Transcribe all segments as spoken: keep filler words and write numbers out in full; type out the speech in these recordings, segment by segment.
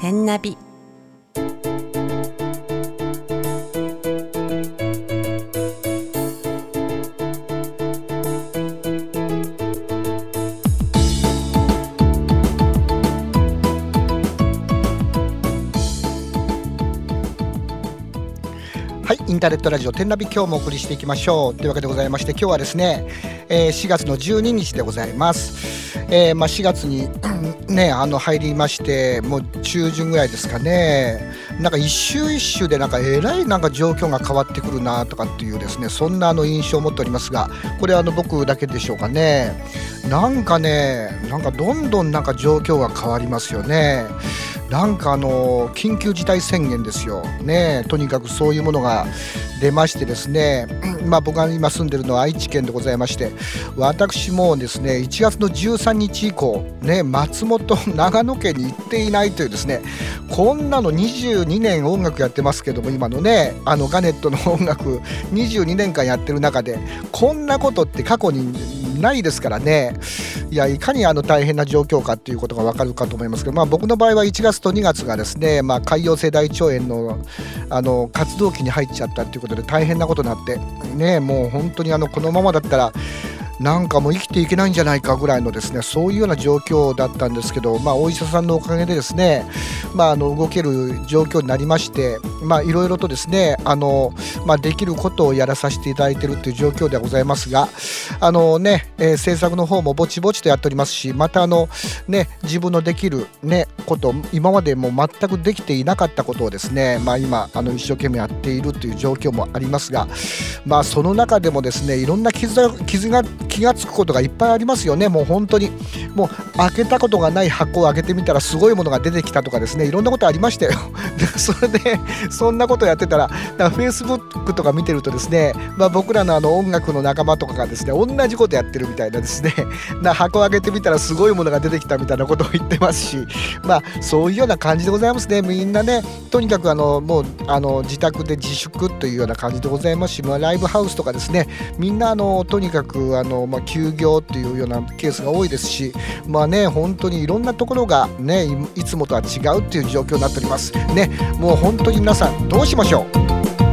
天ナビ。 はい、インターネットラジオ天ナビ、今日もお送りしていきましょうというわけでございまして、今日はですね、えー、しがつのじゅうににちでございます。えーまあ、しがつにねあの入りまして、もう中旬ぐらいですかね。なんか一周一周でなんかえらいなんか状況が変わってくるなとかっていうですね、そんなあの印象を持っておりますが、これはあの僕だけでしょうかね。なんかねなんかどんどんなんか状況が変わりますよね。なんかあの緊急事態宣言ですよね。とにかくそういうものが出ましてですね、まあ僕が今住んでるのは愛知県でございまして、私もですねいちがつのじゅうさんにち以降ね、松本長野県に行っていないというですね、こんなのにじゅうにねん音楽やってますけども、今のねあのガネットの音楽にじゅうにねんかんやってる中でこんなことって過去にないですからね。いや、いかにあの大変な状況かっていうことがわかるかと思いますけど、まあ、僕の場合はいちがつとにがつがですね、まあ、潰瘍性大腸炎の、あの活動期に入っちゃったっていうことで大変なことになってね、もう本当にあのこのままだったらなんかもう生きていけないんじゃないかぐらいのですね、そういうような状況だったんですけど、まあ、お医者さんのおかげでですね、まあ、あの動ける状況になりまして、まあ、いろいろとですねあの、まあ、できることをやらさせていただいているという状況ではございますが、あのね、えー、制作の方もぼちぼちとやっておりますし、またあの、ね、自分のできる、ね、こと今までも全くできていなかったことをですね、まあ、今あの一生懸命やっているという状況もありますが、まあ、その中でもですねいろんな傷が、傷が気がつくことがいっぱいありますよね。もう本当にもう開けたことがない箱を開けてみたらすごいものが出てきたとかですね、いろんなことありましたよそれでそんなことやってたら、フェイスブックとか見てるとですね、まあ、僕らのあの音楽の仲間とかがですね同じことやってるみたいなですねな箱を開けてみたらすごいものが出てきたみたいなことを言ってますし、まあそういうような感じでございますね。みんなねとにかくあのもうあの自宅で自粛というような感じでございますし、まあ、ライブハウスとかですね、みんなあのとにかくあの、まあ、休業っていうようなケースが多いですし、まあね本当にいろんなところがね い, いつもとは違うっていう状況になっておりますね。もう本当に皆さんどうしましょう。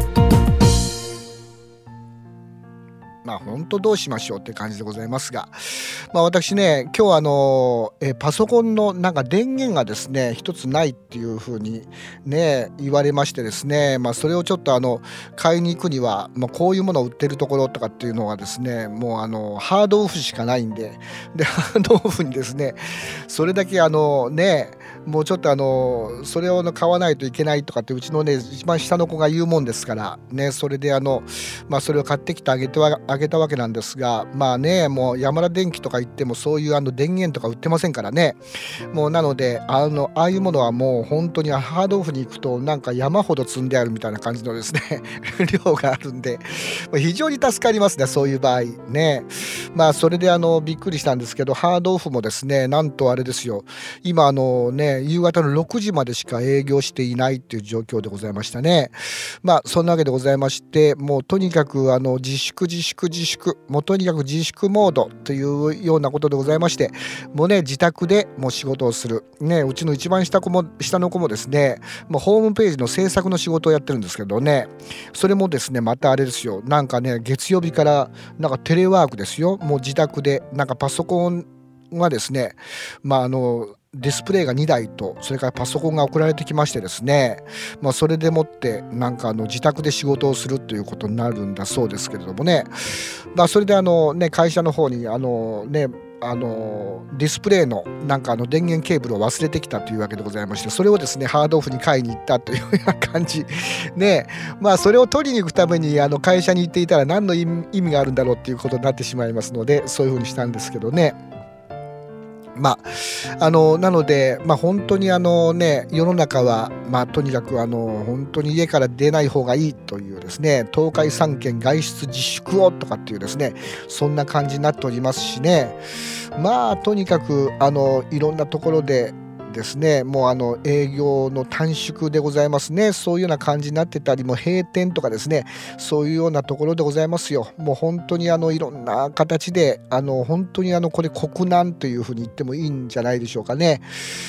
まあ本当どうしましょうって感じでございますが、まあ、私ね今日あのえパソコンのなんか電源がですね一つないっていう風にね言われましてですね、まあ、それをちょっとあの買いに行くには、まあ、こういうものを売ってるところとかっていうのがですね、もうあのハードオフしかないんで、でハードオフにですねそれだけあのねもうちょっとあのそれを買わないといけないとかってうちのね一番下の子が言うもんですからね、それであのまあそれを買ってきてあげてはあげたわけなんですが、まあねもう山田電機とか行ってもそういうあの電源とか売ってませんからね。もうなのであのああいうものはもう本当にハードオフに行くとなんか山ほど積んであるみたいな感じのですね量があるんで非常に助かりますね、そういう場合ね。まあそれであのびっくりしたんですけど、ハードオフもですねなんとあれですよ、今あのね夕方のろくじまでしか営業していないっていう状況でございましたね。まあそんなわけでございまして、もうとにかくあの自粛自粛自粛もうとにかく自粛モードというようなことでございまして、もうね自宅でもう仕事をするね、うちの一番下子も下の子もですねもうホームページの制作の仕事をやってるんですけどね、それもですねまたあれですよ、なんかね月曜日からなんかテレワークですよ。もう自宅でなんかパソコンがですね、まああのディスプレイがにだいとそれからパソコンが送られてきましてですね、まあ、それでもってなんかあの自宅で仕事をするということになるんだそうですけれどもね、まあ、それであのね会社の方にあのねあのディスプレイのなんかあの電源ケーブルを忘れてきたというわけでございまして、それをですねハードオフに買いに行ったというような感じね。まあそれを取りに行くためにあの会社に行っていたら何の意味があるんだろうっていうことになってしまいますので、そういうふうにしたんですけどね。まあ、あのなので、まあ、本当にあの、ね、世の中は、まあ、とにかくあの本当に家から出ない方がいいというですね、東海さんけん外出自粛をとかっていうですね、そんな感じになっておりますしね。まあとにかくあのいろんなところでですね、もうあの営業の短縮でございますね。そういうような感じになってたり、もう閉店とかですね、そういうようなところでございますよ。もう本当にあのいろんな形であの本当にあのこれ国難というふうに言ってもいいんじゃないでしょうかね。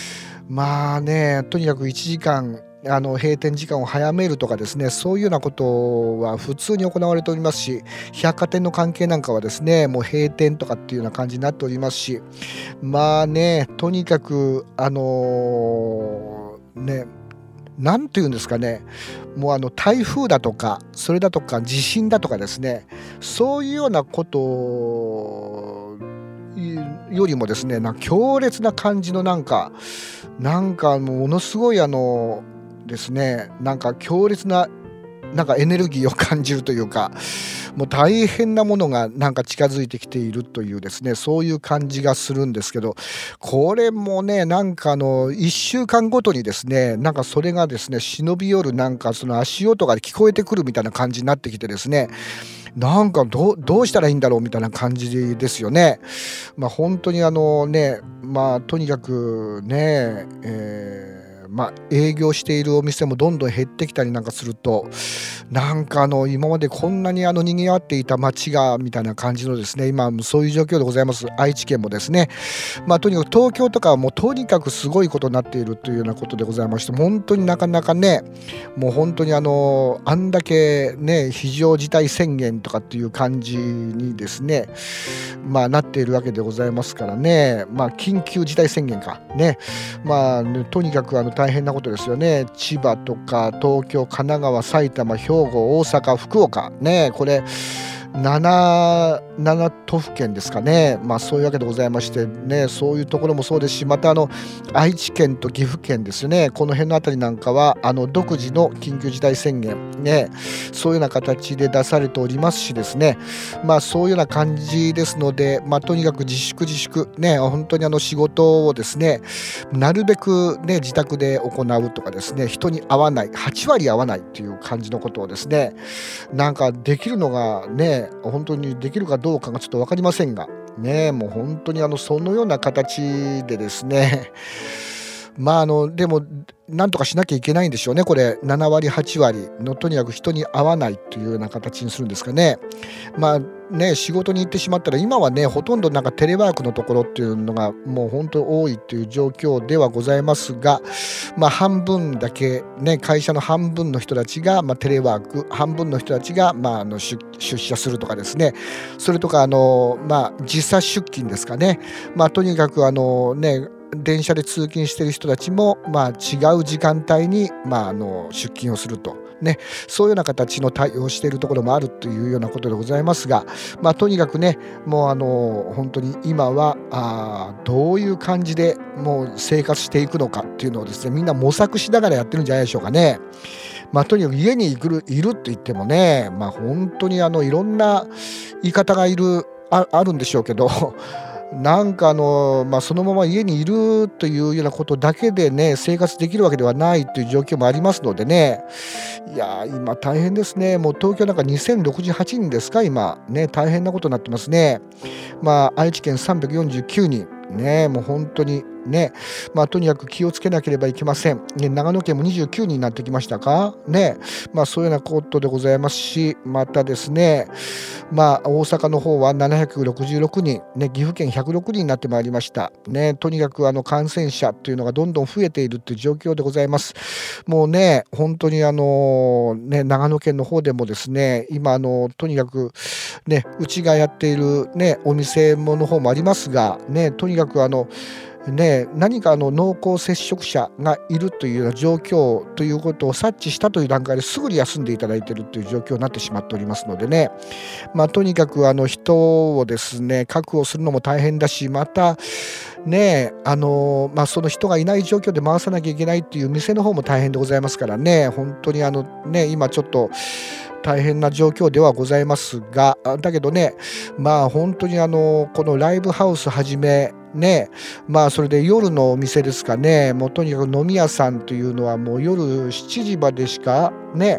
まあね、とにかくいちじかんあの閉店時間を早めるとかですね、そういうようなことは普通に行われておりますし、百貨店の関係なんかはですね、もう閉店とかっていうような感じになっておりますし、まあね、とにかくあのね、なんていうんですかね、もうあの台風だとか、それだとか地震だとかですね、そういうようなことよりもですね、な強烈な感じのなんか、なんかものすごいあのですね、なんか強烈ななんかエネルギーを感じるというか、もう大変なものがなんか近づいてきているというですね、そういう感じがするんですけど、これもね、なんかあのいっしゅうかんごとにですね、なんかそれがですね、忍び寄るなんかその足音が聞こえてくるみたいな感じになってきてですね、なんかどうどうしたらいいんだろうみたいな感じですよね。まあ本当にあのね、まあとにかくね、えーまあ、営業しているお店もどんどん減ってきたりなんかすると、なんかあの今までこんなにあの賑わっていた街がみたいな感じのですね、今そういう状況でございます。愛知県もですね、まあとにかく東京とかはもうとにかくすごいことになっているというようなことでございまして、本当になかなかね、もう本当にあのあんだけね、非常事態宣言とかっていう感じにですね、まあなっているわけでございますからね、まあ緊急事態宣言かね、まあね、とにかくあの大変なことですよね。千葉とか東京、神奈川、埼玉、兵庫、大阪、福岡ね、これなな、なな都府県ですかね、まあ、そういうわけでございましてね、そういうところもそうですし、またあの愛知県と岐阜県ですね、この辺のあたりなんかはあの独自の緊急事態宣言ね、そういうような形で出されておりますしですね、まあそういうような感じですので、まあとにかく自粛自粛ね、本当にあの仕事をですね、なるべくね自宅で行うとかですね、人に会わない、はち割会わないっていう感じのことをですね、なんかできるのがね、本当にできるかどうかがちょっと分かりませんが、ね、もう本当にあのそのような形でですね、まああのでもなんとかしなきゃいけないんでしょうね、これなな割はち割のとにかく人に会わないというような形にするんですかね。まあね、仕事に行ってしまったら今はね、ほとんどなんかテレワークのところっていうのがもう本当多いっていう状況ではございますが、まあ半分だけね、会社の半分の人たちがまあテレワーク、半分の人たちがまああの出出社するとかですね、それとかあのまあ時差出勤ですかね、まあとにかくあのね、電車で通勤している人たちも、まあ、違う時間帯に、まあ、あの出勤をすると、ね、そういうような形の対応をしているところもあるというようなことでございますが、まあ、とにかくね、もうあの本当に今はあどういう感じでもう生活していくのかっていうのをですね、みんな模索しながらやってるんじゃないでしょうかね。まあ、とにかく家にいる、いるって言ってもね、まあ、本当にあのいろんな言い方がいる あ, あるんでしょうけどなんかあの、まあ、そのまま家にいるというようなことだけでね、生活できるわけではないという状況もありますのでね、いやー、今大変ですね。もう東京なんかにせんろくじゅうはちにんですか、今。ね、大変なことになってますね。まあ、愛知県さんびゃくよんじゅうきゅうにん。ね、もう本当にね、まあとにかく気をつけなければいけません。ね、長野県もにじゅうきゅうにんになってきましたかね。まあそういうようなことでございますし、またですね、まあ大阪の方はななひゃくろくじゅうろくにん、ね、岐阜県ひゃくろくにんになってまいりました。ね、とにかくあの感染者というのがどんどん増えているという状況でございます。もうね、本当にあのね、長野県の方でもですね、今あのとにかくね、うちがやっているね、お店もの方もありますが、ね、とにかくあのね、何かあの濃厚接触者がいるというような状況ということを察知したという段階ですぐに休んでいただいているという状況になってしまっておりますのでね、まあ、とにかくあの人をですね確保するのも大変だし、またね、あのまあ、その人がいない状況で回さなきゃいけないっていう店の方も大変でございますからね、本当にあのね、今ちょっと大変な状況ではございますが、だけどね、まあ本当にあのこのライブハウスはじめね、まあそれで夜のお店ですかね、もうとにかく飲み屋さんというのはもう夜しちじまでしかね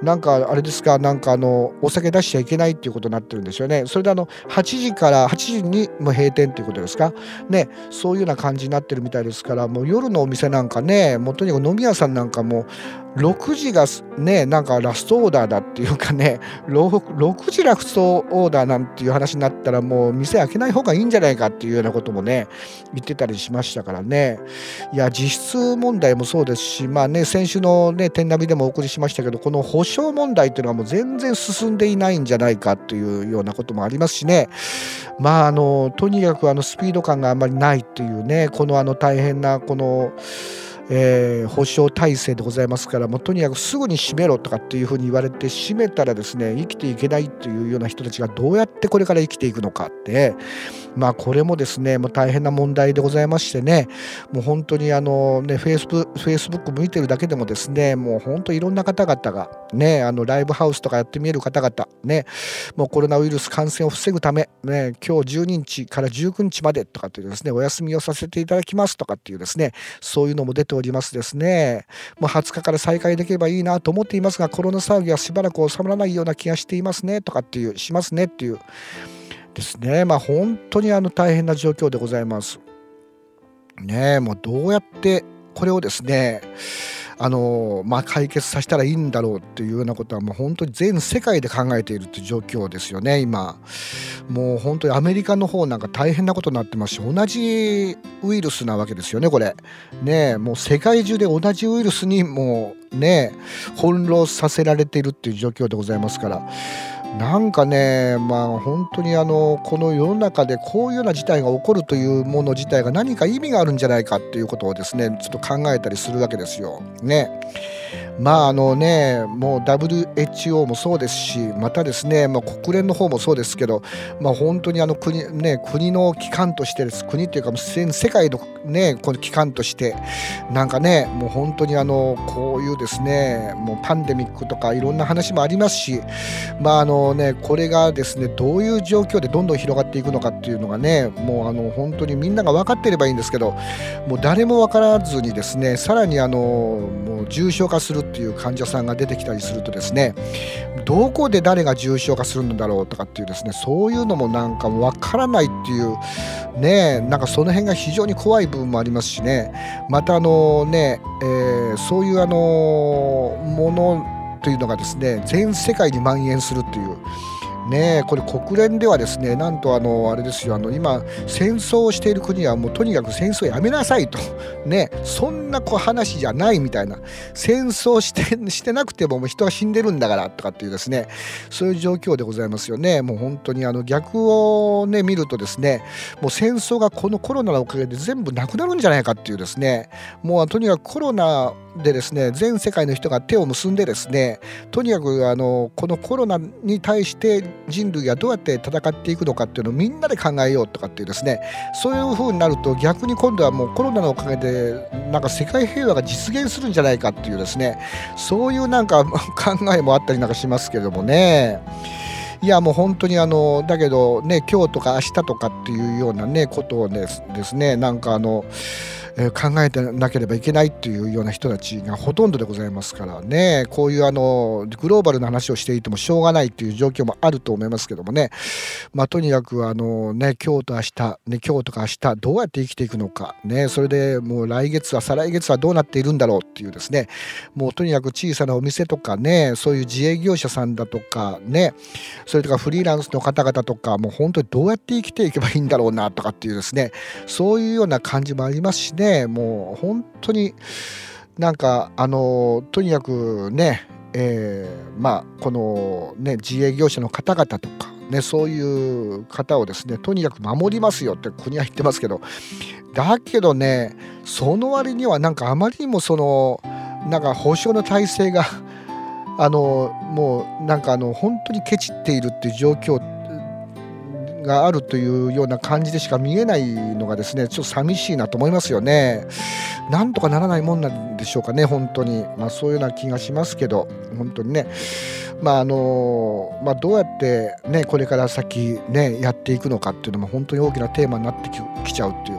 なんかあれですか、なんかあのお酒出しちゃいけないっていうことになってるんですよね。それであのはちじからはちじにもう閉店っていうことですかね、そういうような感じになってるみたいですから、もう夜のお店なんかね、もうとにかく飲み屋さんなんかもろくじがね、なんかラストオーダーだっていうかね、ろくじラストオーダーなんていう話になったら、もう店開けない方がいいんじゃないかっていうようなこともね言ってたりしましたからね。いや、実質問題もそうですし、まあね、先週のね天ナビでもお送りしましたけど、この補償問題っていうのはもう全然進んでいないんじゃないかというようなこともありますしね。まああのとにかくあのスピード感があんまりないっていうね、このあの大変なこのえー、保証体制でございますから、もうとにかくすぐに閉めろとかっていうふうに言われて、閉めたらですね生きていけないっていうような人たちがどうやってこれから生きていくのかって、まあこれもですねもう大変な問題でございましてね、もう本当にあのねフェイスブック、フェイスブック向いてるだけでもですね、もう本当いろんな方々がね、あのライブハウスとかやってみえる方々ね、もうコロナウイルス感染を防ぐためね、今日じゅうににちからじゅうくにちまでとかっていうですね、お休みをさせていただきますとかっていうですね、そういうのも出ておりますですね。もうはつかから再開できればいいなと思っていますが、コロナ騒ぎはしばらく収まらないような気がしていますねとかっていうしますねっていうですね。まあ本当にあの大変な状況でございますね。もうどうやってこれをですねあのまあ、解決させたらいいんだろうっていうようなことはもう本当に全世界で考えているっていう状況ですよね今。もう本当にアメリカの方なんか大変なことになってますし、同じウイルスなわけですよねこれね。もう世界中で同じウイルスにもうね翻弄させられているっていう状況でございますから、なんかね、まあ本当にあのこの世の中でこういうような事態が起こるというもの自体が何か意味があるんじゃないかっていうことをですねちょっと考えたりするわけですよね。まああのね、もう ダブリューエイチオー もそうですし、またですね、まあ、国連の方もそうですけど、まあ、本当にあの国、ね、国の機関としてです、国っていうか全世界の、ね、この機関としてなんかね、もう本当にあのこういうですねもうパンデミックとかいろんな話もありますし、まああのね、これがですねどういう状況でどんどん広がっていくのかっていうのがね、もうあの本当にみんなが分かっていればいいんですけど、もう誰も分からずにですね、さらにあのもう重症化するっていう患者さんが出てきたりするとですね、どこで誰が重症化するんだろうとかっていうですね、そういうのもなんか分からないっていうね、なんかその辺が非常に怖い部分もありますしね。またあのね、えー、そういうあのものというのがですね全世界に蔓延するっていうね。これ国連ではですね、なんとあのあれですよ、あの今戦争をしている国はもうとにかく戦争やめなさいとね、そんなこう話じゃないみたいな、戦争してしてなくてももう人が死んでるんだからとかっていうですね、そういう状況でございますよね。もう本当にあの逆をね見るとですね、もう戦争がこのコロナのおかげで全部なくなるんじゃないかっていうですね、もうとにかくコロナでですね全世界の人が手を結んでですね、とにかくあのこのコロナに対して人類がどうやって戦っていくのかっていうのをみんなで考えようとかっていうですね、そういう風になると逆に今度はもうコロナのおかげでなんか世界平和が実現するんじゃないかっていうですね、そういうなんか考えもあったりなんかしますけれどもね。いやもう本当にあのだけどね、今日とか明日とかっていうようなねことをですですね、なんかあのえー考えてなければいけないっていうような人たちがほとんどでございますからね。こういうあのグローバルな話をしていてもしょうがないっていう状況もあると思いますけどもね。まあとにかくあのね今日と明日ね、今日とか明日どうやって生きていくのかね、それでもう来月は再来月はどうなっているんだろうっていうですね、もうとにかく小さなお店とかね、そういう自営業者さんだとかね、それとかフリーランスの方々とかもう本当にどうやって生きていけばいいんだろうなとかっていうですね、そういうような感じもありますしね。もう本当になんかあのとにかくね、えー、まあこのね自営業者の方々とかね、そういう方をですねとにかく守りますよって国は言ってますけど、だけどねその割にはなんかあまりにもそのなんか保障の体制があのもうなんかあの本当にケチっているっていう状況があるというような感じでしか見えないのがですね、ちょっと寂しいなと思いますよね。なんとかならないもんなんでしょうかね本当に。まあそういうような気がしますけど、本当にね、まああのまあどうやってねこれから先ねやっていくのかっていうのも本当に大きなテーマになってき、きちゃうっていう、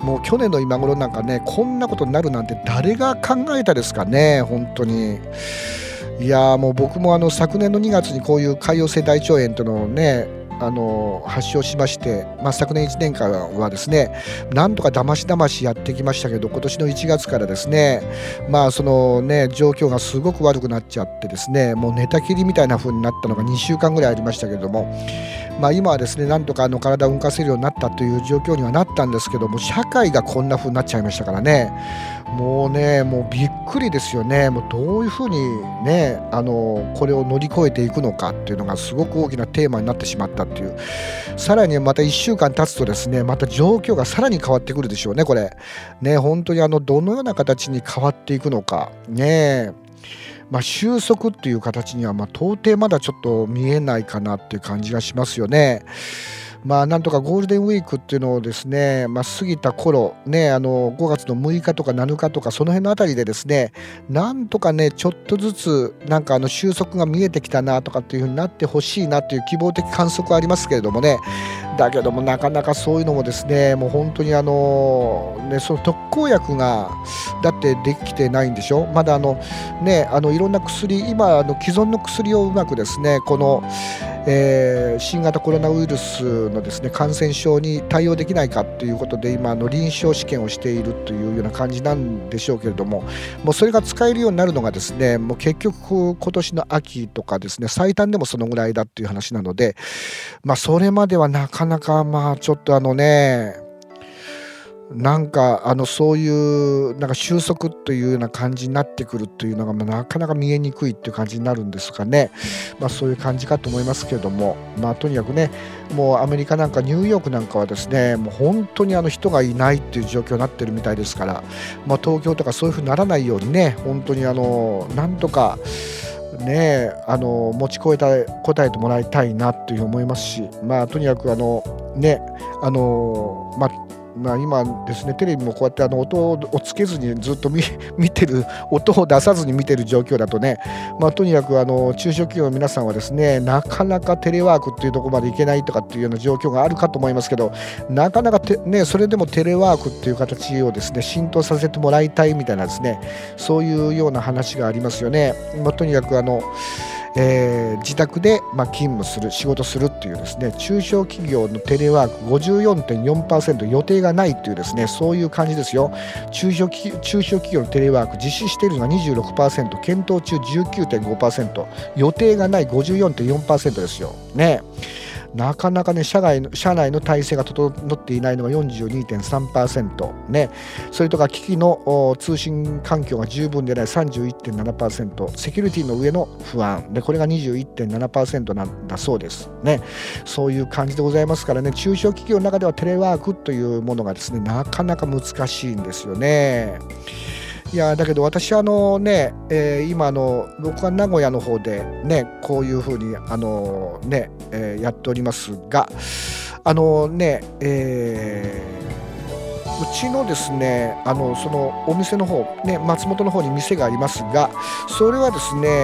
もう去年の今頃なんかねこんなことになるなんて誰が考えたですかね本当に。いいやーもう僕もあの昨年のにがつにこういう潰瘍性大腸炎というのをねあの発症しまして、まあ、昨年いちねんかんはですねなんとかだましだましやってきましたけど、今年のいちがつからですねまあそのね状況がすごく悪くなっちゃってですね、もう寝たきりみたいな風になったのがにしゅうかんぐらいありましたけれども、まあ今はですねなんとかあの体を動かせるようになったという状況にはなったんですけども、社会がこんな風になっちゃいましたからね、もうねもうびっくりですよね。もうどういう風にねあのこれを乗り越えていくのかっていうのがすごく大きなテーマになってしまったっていう。さらにまたいっしゅうかん経つとですねまた状況がさらに変わってくるでしょうね。これね本当にあのどのような形に変わっていくのかね、まあ、収束っていう形にはまあ到底まだちょっと見えないかなっていう感じがしますよね。まあなんとかゴールデンウィークっていうのをですね、まあ、過ぎた頃ねあのごがつのむいかとかなのかとかその辺のあたりでですねなんとかねちょっとずつなんかあの収束が見えてきたなとかっていう風になってほしいなっていう希望的観測はありますけれどもね、だけどもなかなかそういうのもですねもう本当にあのねその特効薬がだってできてないんでしょ。まだあのねあのいろんな薬今あの既存の薬をうまくですねこのえー、新型コロナウイルスのですね感染症に対応できないかということで今あの臨床試験をしているというような感じなんでしょうけれども、もうそれが使えるようになるのがですねもう結局今年の秋とかですね最短でもそのぐらいだっていう話なので、まあそれまではなかなかまあちょっとあのねなんかあのそういうなんか収束というような感じになってくるというのがまあなかなか見えにくいっていう感じになるんですかね。まあそういう感じかと思いますけれども、まあとにかくねもうアメリカなんかニューヨークなんかはですねもう本当にあの人がいないっていう状況になってるみたいですから、まあ東京とかそういうふうにならないようにね本当にあのなんとかねあの持ちこえた答えてもらいたいなというふうに思いますし、まあとにかくあのねあのまあまあ、今ですねテレビもこうやってあの音をつけずにずっと 見, 見てる音を出さずに見てる状況だとね、まあ、とにかくあの中小企業の皆さんはですねなかなかテレワークっていうところまでいけないとかっていうような状況があるかと思いますけど、なかなかて、ね、それでもテレワークっていう形をですね浸透させてもらいたいみたいなですねそういうような話がありますよね。まあ、とにかくあのえー、自宅で、まあ、勤務する仕事するっていうですね中小企業のテレワーク ごじゅうよんてんよんパーセント 予定がないっていうですねそういう感じですよ。中小企中小企業のテレワーク実施しているのが にじゅうろくパーセント、 検討中 じゅうきゅうてんごパーセント、 予定がない ごじゅうよんてんよんパーセント ですよね。なかなかね社外の社内の体制が整っていないのが よんじゅうにてんさんパーセント ね、それとか機器の通信環境が十分でない さんじゅういってんななパーセント、 セキュリティの上の不安でこれが にじゅういってんななパーセント なんだそうですね。そういう感じでございますからね、中小企業の中ではテレワークというものがですねなかなか難しいんですよね。いやだけど私はあのね、えー、今あの僕は名古屋の方でねこういうふうにあのね、えー、やっておりますが、あのね、えー、うちのですねあのそのお店の方ね松本の方に店がありますが、それはですね、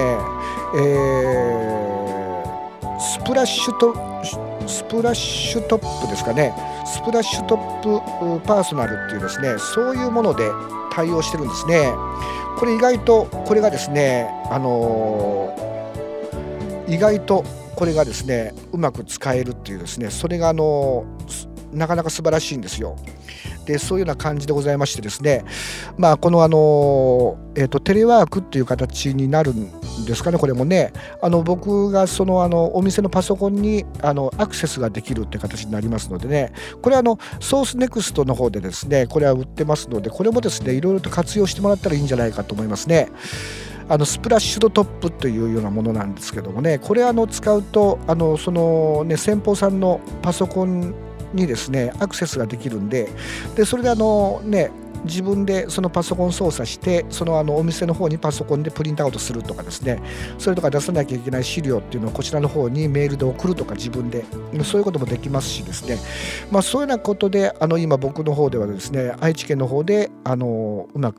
えー、スプラッシュとスプラッシュトップですかね、スプラッシュトップパーソナルっていうですねそういうもので対応してるんですね。これ意外とこれがですねあのー、意外とこれがですねうまく使えるっていうですねそれがあのー、なかなか素晴らしいんですよ。でそういうような感じでございましてですね、まあこのあの、えーと、テレワークっていう形になるんですかね。これもねあの僕がそのあのお店のパソコンにあのアクセスができるって形になりますのでね、これはあのソースネクストの方でですねこれは売ってますので、これもですねいろいろと活用してもらったらいいんじゃないかと思いますね。あのスプラッシュドトップというようなものなんですけどもね、これあの使うとあのそのね先方さんのパソコンにですねアクセスができるんで、でそれであのね自分でそのパソコン操作してそのあのお店の方にパソコンでプリントアウトするとかですね、それとか出さなきゃいけない資料っていうのをこちらの方にメールで送るとか自分でそういうこともできますしですね、まあそういうようなことであの今僕の方ではですね愛知県の方であのうまく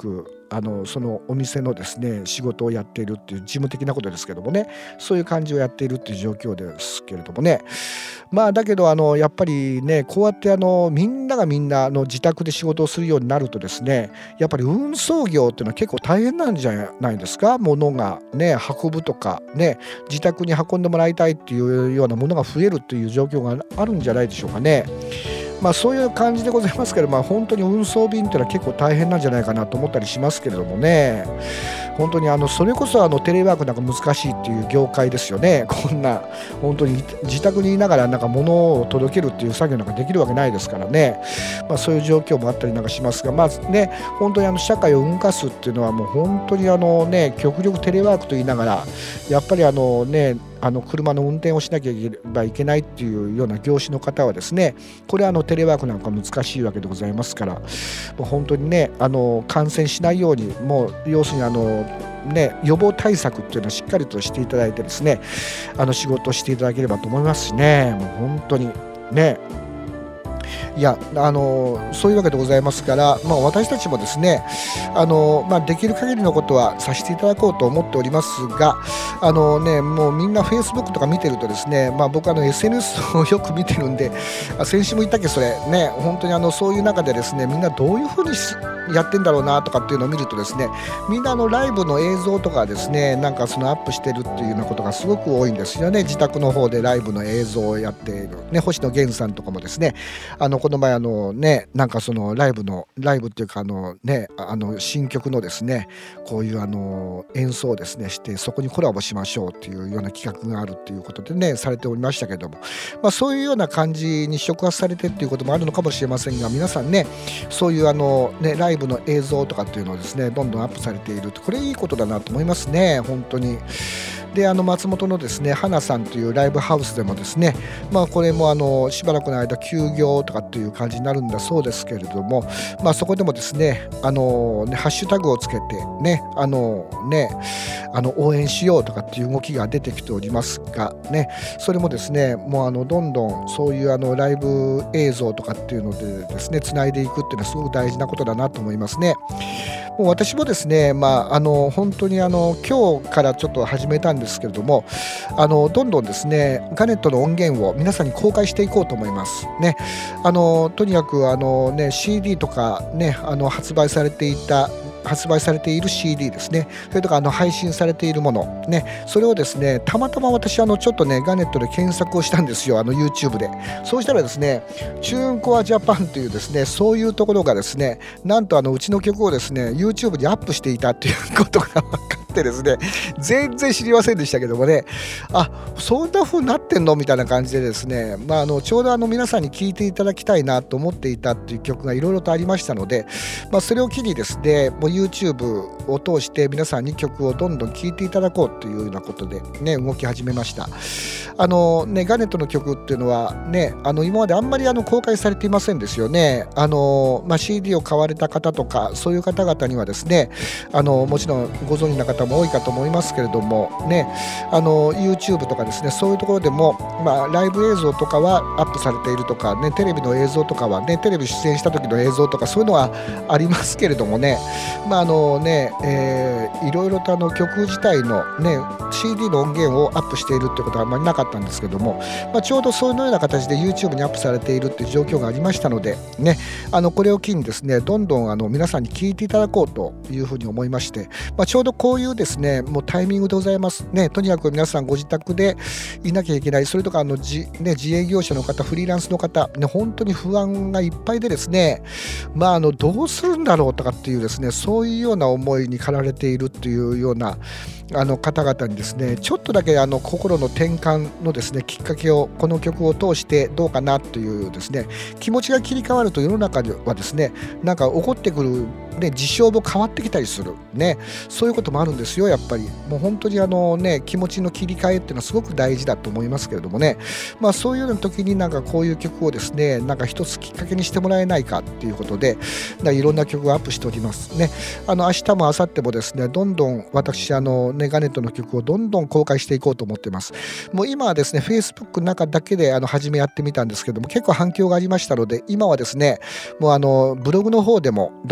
あのそのお店のですね仕事をやっているっていう事務的なことですけどもね、そういう感じをやっているっていう状況ですけれどもね。まあだけどあのやっぱりね、こうやってあのみんながみんなあの自宅で仕事をするようになるとですね、やっぱり運送業っていうのは結構大変なんじゃないですか。物がね運ぶとかね、自宅に運んでもらいたいっていうようなものが増えるっていう状況があるんじゃないでしょうかね。まあそういう感じでございますけど、まあ本当に運送便っていうのは結構大変なんじゃないかなと思ったりしますけれどもね。本当にあのそれこそあのテレワークなんか難しいっていう業界ですよね。こんな本当に自宅にいながらなんか物を届けるっていう作業なんかできるわけないですからね。まあそういう状況もあったりなんかしますが、まあね、本当にあの社会を動かすっていうのはもう本当にあのね、極力テレワークと言いながらやっぱりあのね、あの車の運転をしなければいけないっていうような業種の方はですね、これはあのテレワークなんか難しいわけでございますから、もう本当にね、あの感染しないように、もう要するにあのね、予防対策っていうのはしっかりとしていただいてですね、あの仕事をしていただければと思いますしね。もう本当にね、いやあのそういうわけでございますから、まあ、私たちもですね、あの、まあ、できる限りのことはさせていただこうと思っておりますが、あの、ね、もうみんな フェイスブック とか見てるとですね、まあ、僕あの エスエヌエス をよく見てるんで、あ、先週も言ったっけそれね、本当にあのそういう中でですね、みんなどういうふうにやってんだろうなとかっていうのを見るとですね、みんなあのライブの映像とかですね、なんかそのアップしてるっていうようなことがすごく多いんですよね。自宅の方でライブの映像をやっている、ね、星野源さんとかもですね、あのこの前あのね、なんかそのライブのライブっていうかあのね、あの新曲のですね、こういうあの演奏をですねして、そこにコラボしましょうっていうような企画があるっていうことでねされておりましたけども、まあそういうような感じに触発されてっていうこともあるのかもしれませんが、皆さんね、そういうあのねライブの映像とかっていうのをですねどんどんアップされていると、これいいことだなと思いますね、本当に。で、あの松本のですね花さんというライブハウスでもですね、まあこれもあのしばらくの間休業とかっていう感じになるんだそうですけれども、まあそこでもですね、あのねハッシュタグをつけてね、あのねあの応援しようとかっていう動きが出てきておりますがね、それもですね、もうあのどんどんそういうあのライブ映像とかっていうのでですねつないでいくっていうのはすごく大事なことだなと思いますね。もう私もですね、まあ、あの本当にあの今日からちょっと始めたんですけれども、あのどんどんですねガネットの音源を皆さんに公開していこうと思いますね。あのとにかくあの、ね、シーディー とか、ね、あの発売されていた発売されている シーディー ですね、それとかあの配信されているもの、ね、それをですねたまたま私あのちょっとねガネットで検索をしたんですよ、あの YouTube で。そうしたらですね、チューンコアジャパンというですねそういうところがですね、なんとあのうちの曲をですね YouTube にアップしていたということが分かってですね、全然知りませんでしたけどもね、あ、そんな風になってんのみたいな感じでですね、まあ、あのちょうどあの皆さんに聴いていただきたいなと思っていたっていう曲がいろいろとありましたので、まあ、それを機にですね、もう YouTube を通して皆さんに曲をどんどん聴いていただこうというようなことでね動き始めました。あのね、ガネットの曲っていうのはね、あの今まであんまりあの公開されていませんですよね。あの、まあ、シーディー を買われた方とかそういう方々にはですね、あのもちろんご存知の方も多いかと思いますけれどもね、あの YouTube とかですねそういうところでも、まあ、ライブ映像とかはアップされているとかね、テレビの映像とかはね、テレビ出演した時の映像とかそういうのはありますけれどもね、まああのね、えー、いろいろとあの曲自体のね シーディー の音源をアップしているってことはあまりなかったんですけども、まあ、ちょうどそういうような形で YouTube にアップされているっていう状況がありましたのでね、あのこれを機にですねどんどんあの皆さんに聴いていただこうというふうに思いまして、まあ、ちょうどこういうですねもうタイミングでございますね。とにかく皆さんご自宅でいなきゃいけない、それとかあの自、ね、自営業者の方、フリーランスの方、ね、本当に不安がいっぱいでですね、まあ、あのどうするんだろうとかっていうですねそういうような思いに駆られているっていうようなあの方々にですねちょっとだけあの心の転換のですねきっかけをこの曲を通してどうかなというですね気持ちが切り替わると世の中ではですねなんか起こってくるね、事象も変わってきたりする、ね、そういうこともあるんですよ。やっぱりもう本当にあの、ね、気持ちの切り替えっていうのはすごく大事だと思いますけれどもね、まあ、そういうような時になんかこういう曲をですねなんか一つきっかけにしてもらえないかっていうことでいろんな曲をアップしておりますね。あの明日も明後日もですねどんどん私あの、ね、ガネットの曲をどんどん公開していこうと思っています。もう今はですね Facebook の中だけであの初めやってみたんですけども結構反響がありましたので、今はですねもうあのブログの方でもどんどん公開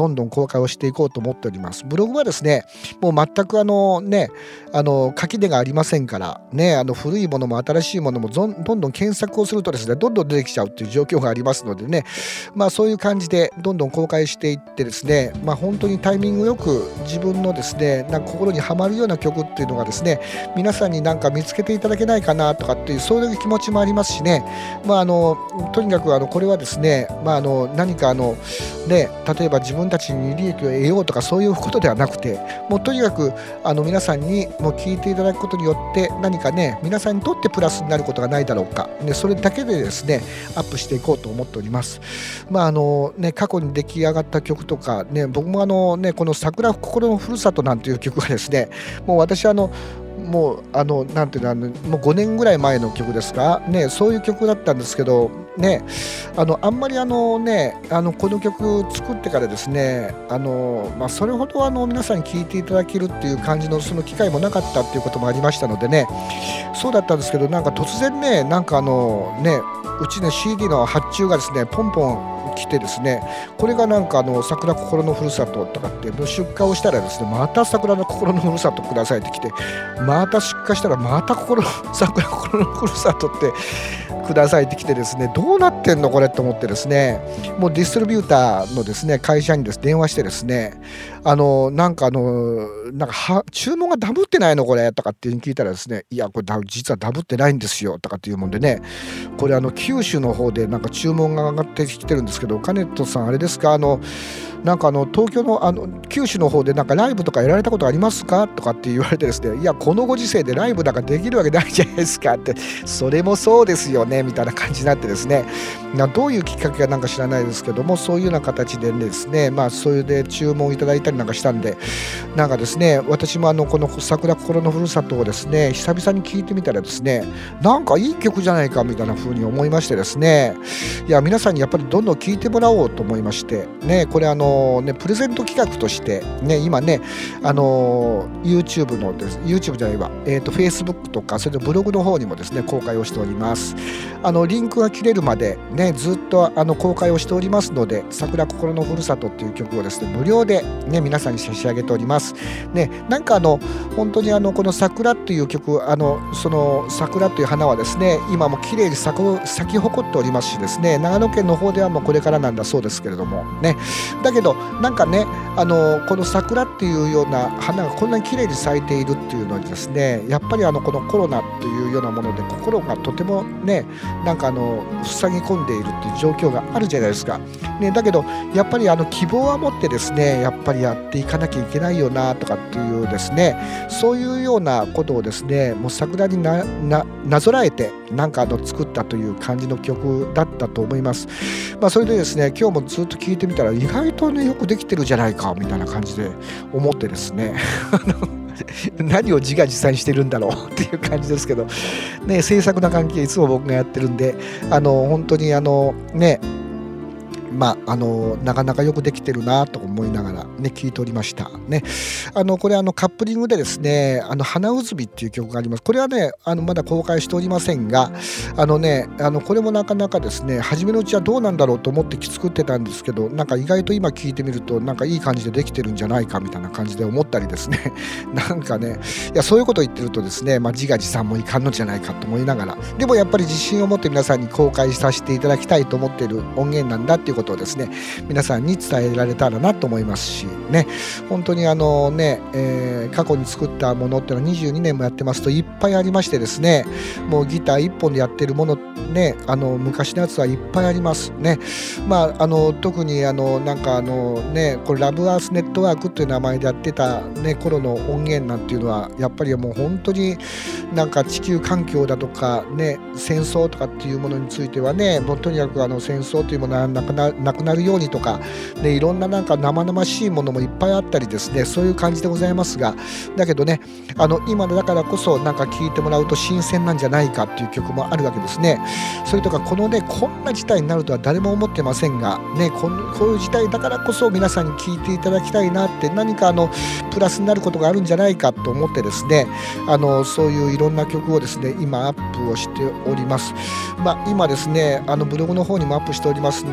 開をしていこうと思っております。ブログはですねもう全くあのねあの垣根がありませんからね、あの古いものも新しいものもどんどんどん検索をするとですねどんどん出てきちゃうっていう状況がありますのでね、まあそういう感じでどんどん公開していってですね、まあ本当にタイミングよく自分のですねなんか心にはまるような曲っていうのがですね皆さんになんか見つけていただけないかなとかっていうそういう気持ちもありますしね、まああのとにかくあのこれはですね、まあ、あの何かあのね例えば自分たちに利益を得ようとかそういうことではなくて、もうとにかくあの皆さんにもう聞いていただくことによって何かね皆さんにとってプラスになることがないだろうか、ね、それだけでですねアップしていこうと思っております。まああのね過去に出来上がった曲とかね、僕もあのねこの桜心のふるさとなんていう曲がですねもう私あのもうあのなんていうのあのもうごねんぐらい前の曲ですかね、そういう曲だったんですけどね、あのあんまりあのねあのこの曲作ってからですねあの、まあ、それほどあの皆さんに聴いていただけるっていう感じのその機会もなかったっていうこともありましたのでね、そうだったんですけどなんか突然ねなんかあのねうちね シーディー の発注がですねポンポン来てですね、これがなんかあの桜心のふるさととかって出荷をしたらですねまた桜の心のふるさとくださいって来て、また出荷したらまた心桜心のふるさとってくださいって来てですね、どうなってんのこれと思ってですね、もうディストリビューターのですね会社にです電話してですね、あのなんかあのなんかは注文がダブってないのこれとかって聞いたらですね、いやこれ実はダブってないんですよとかっていうもんでね、これあの九州の方でなんか注文が上がってきてるんですけど、カネットさんあれですか、あのなんかあの東京のあの九州の方でなんかライブとかやられたことありますかとかって言われてですね、いやこのご時世でライブなんかできるわけないじゃないですかって、それもそうですよねみたいな感じになってですね、どういうきっかけかなんか知らないですけども、そういうような形でですね、まあそういうで注文いただいたりなんかしたんで、なんかですね私もあのこの桜心のふるさとをですね久々に聞いてみたらですね、なんかいい曲じゃないかみたいな風に思いましてですね、いや皆さんにやっぱりどんどん聞いてもらおうと思いましてね、これあのねプレゼント企画としてね今ねあの YouTube のです YouTube じゃないわえっと Facebook とかそれでブログの方にもですね公開をしております。あのリンクが切れるまでねずっとあの公開をしておりますので、桜心のふるさとっていう曲をですね無料でね皆さんに差し上げておりますね。なんかあの本当にあのこの桜っていう曲、あのその桜という花はですね今も綺麗に咲く咲き誇っておりますしですね、長野県の方ではもうこれからなんだそうですけれどもね、だけどなんかねあのこの桜っていうような花がこんなに綺麗に咲いているっていうのにですね、やっぱりあのこのコロナっていうようなもので心がとてもねなんかあの塞ぎ込んでいるっていう状況があるじゃないですか、ね、だけどやっぱりあの希望は持ってですねやっぱりやっていかなきゃいけないよなとかっていうですね、そういうようなことをですねもう桜になななぞらえてなんかあの作ったという感じの曲だったと思います。まあそれでですね今日もずっと聴いてみたら意外とねよくできてるじゃないかみたいな感じで思ってですね何を自画自賛してるんだろうっていう感じですけどね、制作の関係いつも僕がやってるんで、あの本当にあのねまあ、あのなかなかよくできてるなと思いながらね聞いておりましたね。あのこれあのカップリングでですねあの花うずみっていう曲があります。これはねあのまだ公開しておりませんが、あのねあのこれもなかなかですね初めのうちはどうなんだろうと思って作ってたんですけど、なんか意外と今聞いてみるとなんかいい感じでできてるんじゃないかみたいな感じで思ったりですねなんかねいやそういうこと言ってるとですね、まあ、自画自賛もいかんのじゃないかと思いながら、でもやっぱり自信を持って皆さんに公開させていただきたいと思っている音源なんだっていうことをですね皆さんに伝えられたらなと思いますしね、本当にあのね、えー、過去に作ったものっていうのはにじゅうにねんもやってますといっぱいありましてですね、もうギターいっぽんでやってるものねあの昔のやつはいっぱいありますね。まああの特にあのなんかあのねこれラブアースネットワークという名前でやってたね頃の音源なんていうのはやっぱりもう本当になんか地球環境だとかね戦争とかっていうものについてはねもうとにかくあの戦争というものはなくななくなるようにとか、ね、いろんななんか生々しいものもいっぱいあったりですね、そういう感じでございますが、だけどねあの今だからこそなんか聴いてもらうと新鮮なんじゃないかっていう曲もあるわけですね。それとかこのねこんな事態になるとは誰も思ってませんがね、こんこういう事態だからこそ皆さんに聴いていただきたいなって、何かあのプラスになることがあるんじゃないかと思ってですね、あのそういういろんな曲をですね今アップをしております。まあ、今ですねあのブログの方にもアップしておりますのはです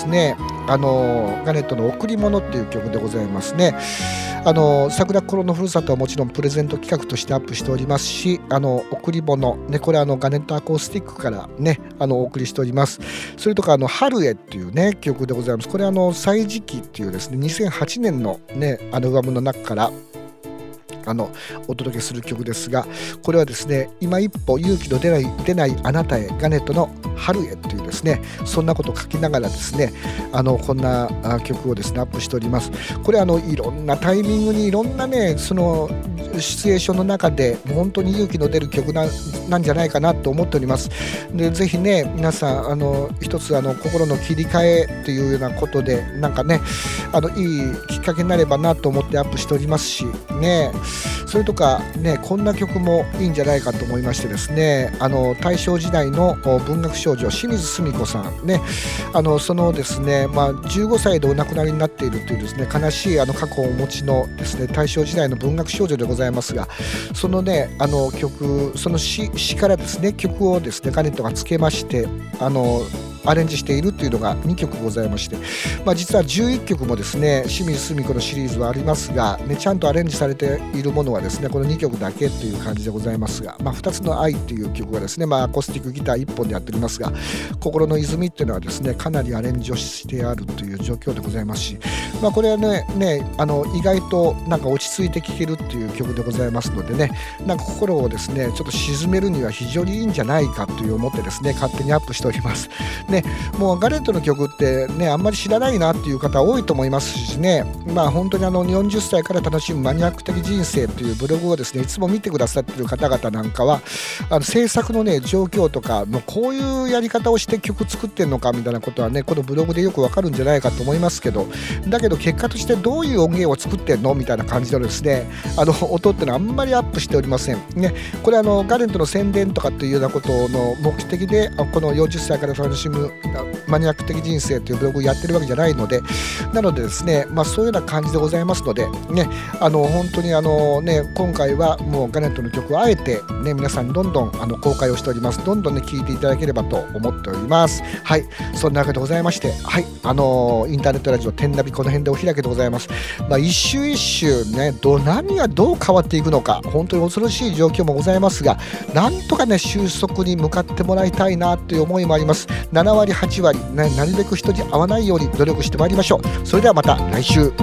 ですね、あのガネットの贈り物っていう曲でございますね。あの桜コロのふるさとはもちろんプレゼント企画としてアップしておりますし、あの贈り物、ね、これあのガネットアコースティックからねあのお送りしております。それとかあの春へっていうね曲でございます。これあの歳時記っていうですねにせんはちねんのねアルバムの中からあのお届けする曲ですが、これはですね今一歩勇気の出ない出ないあなたへガネットの春へというですねそんなことを書きながらですねあのこんな曲をですねアップしております。これあのいろんなタイミングにいろんなねそのシチュエーションの中で本当に勇気の出る曲 な, なんじゃないかなと思っております。でぜひね皆さんあの一つあの心の切り替えというようなことでなんかねあのいいきっかけになればなと思ってアップしておりますしね。それとかねこんな曲もいいんじゃないかと思いましてですね、あの大正時代の文学少女清水澄子さんね、あのそのですね、まあ、じゅうごさいでお亡くなりになっているというですね悲しいあの過去をお持ちのですね大正時代の文学少女でございますが、そのねあの曲その 詩, 詩からですね曲をですねガネットがつけましてあのアレンジしているというのがにきょくございまして、まあ、実はじゅういっきょくもですね清水澄子のシリーズはありますが、ね、ちゃんとアレンジされているものはですねこのにきょくだけという感じでございますが、まあ、ふたつの愛という曲がですね、まあ、アコースティックギターいっぽんでやっておりますが、心の泉っていうのはですねかなりアレンジをしてあるという状況でございますし、まあ、これは ね, ねあの意外となんか落ち着いて聴けるっていう曲でございますのでね、なんか心をですねちょっと沈めるには非常にいいんじゃないかという思ってですね勝手にアップしておりますね。もうガレットの曲ってねあんまり知らないなっていう方多いと思いますしね、まあ本当にあのよんじゅっさいから楽しむマニアック的人生というブログをですねいつも見てくださっている方々なんかはあの制作のね状況とかもうこういうやり方をして曲作ってんのかみたいなことはねこのブログでよくわかるんじゃないかと思いますけど、だけど結果としてどういう音源を作ってんのみたいな感じのですねあの音ってのはあんまりアップしておりませんね。これあのガレットの宣伝とかっていうようなことの目的でこのよんじゅっさいから楽しむマニアック的人生というブログをやってるわけじゃないので、なのでですね、まあ、そういうような感じでございますので、ね、あの本当にあの、ね、今回はもうガネットの曲をあえて、ね、皆さんにどんどんあの公開をしております。どんどんね聴いていただければと思っております。はい、そんなわけでございまして、はい、あのインターネットラジオ天ナビこの辺でお開きでございます。まあ、一周一周ねど何がどう変わっていくのか本当に恐ろしい状況もございますが、なんとかね収束に向かってもらいたいなという思いもあります。ななわりはちわり、ね、なるべく人に会わないように努力してまいりましょう。それではまた来週。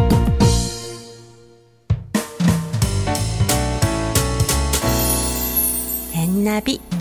天ナビ。